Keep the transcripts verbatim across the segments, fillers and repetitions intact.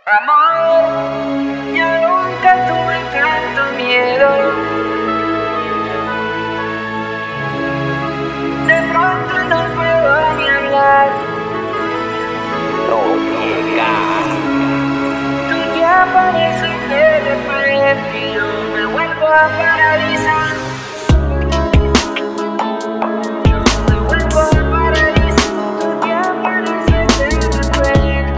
Amor, yo nunca tuve tanto miedo. De pronto no puedo ni hablar. No llegas. Tú ya apareces de repente y yo me vuelvo a paralizar. Yo me vuelvo a paralizar. Tú ya apareces de repente.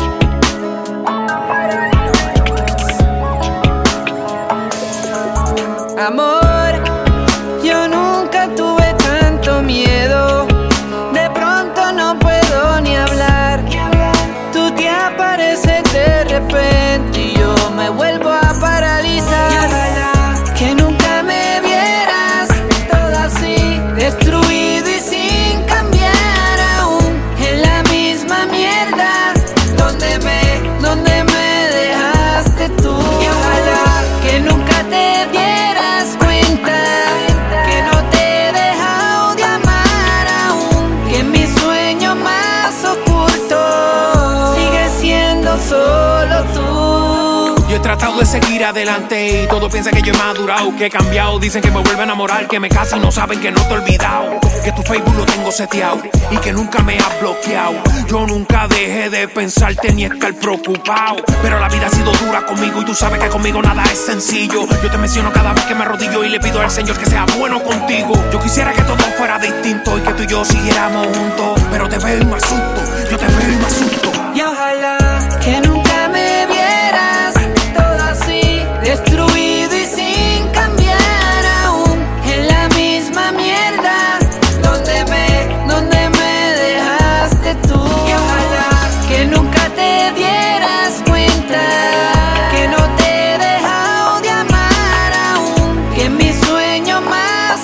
Amor, yo nunca tuve tanto miedo. De pronto no puedo ni hablar. Tú te apareces de repente y yo me vuelvo a paralizar. Que nunca me vieras todo así, destruido y sin cambiar aún. En la misma mierda donde me, donde me dejaste tú. Y ojalá que nunca te dieras cuenta que no te he dejado de amar aún. Que mi sueño más oculto sigue siendo solo tú. Yo he tratado de seguir adelante y todo piensa que yo he madurado, que he cambiado. Dicen que me vuelvo a enamorar, que me caso y no saben que no te he olvidado, que tu Facebook lo tengo seteado y que nunca me has bloqueado. Yo nunca dejé de pensarte ni estar preocupado, pero la vida ha sido dura conmigo y tú sabes que conmigo nada es sencillo. Yo te menciono cada vez que me arrodillo y le pido al Señor que sea bueno contigo. Yo quisiera que todo fuera distinto y que tú y yo siguiéramos juntos, pero te veo y me asusto, yo te veo y me asusto. Y ojalá que nunca me vieras todo así, destruido y sin cambiar aún. En la misma mierda donde me, donde me dejaste tú. Y ojalá que nunca te dieras cuenta que no te he dejado de amar aún. Que mi sueño más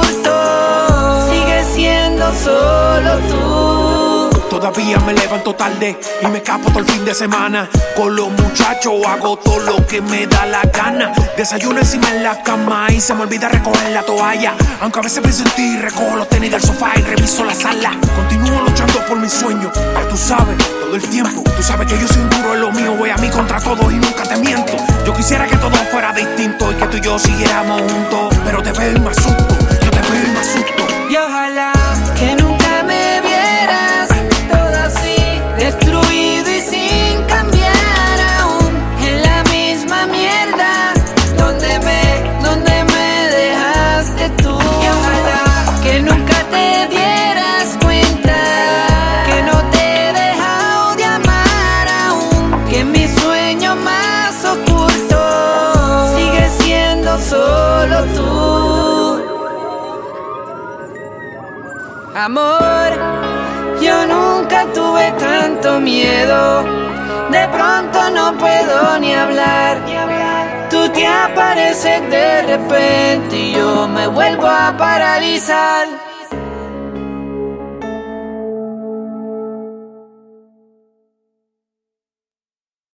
oculto sigue siendo solo tú. Todavía me levanto tarde y me escapo todo el fin de semana. Con los muchachos hago todo lo que me da la gana. Desayuno encima en la cama y se me olvida recoger la toalla. Aunque a veces pienso en ti, recojo los tenis del sofá y reviso la sala. Continúo luchando por mis sueños, pero tú sabes, todo el tiempo. Tú sabes que yo soy un duro en lo mío, voy a mí contra todos y nunca te miento. Yo quisiera que todo fuera distinto y que tú y yo siguiéramos juntos, pero te veo y me asusto, yo te veo y me asusto. Y ojalá que nunca me vieras todo así, destruido y sin cambiar aún. En la misma mierda donde me, donde me dejaste tú. Y ojalá que nunca te dieras cuenta que no te he dejado de amar aún. Que mi sueño más oculto sigue siendo solo tú. Amor, yo nunca tuve tanto miedo. De pronto no puedo ni hablar. Tú te apareces de repente y yo me vuelvo a paralizar.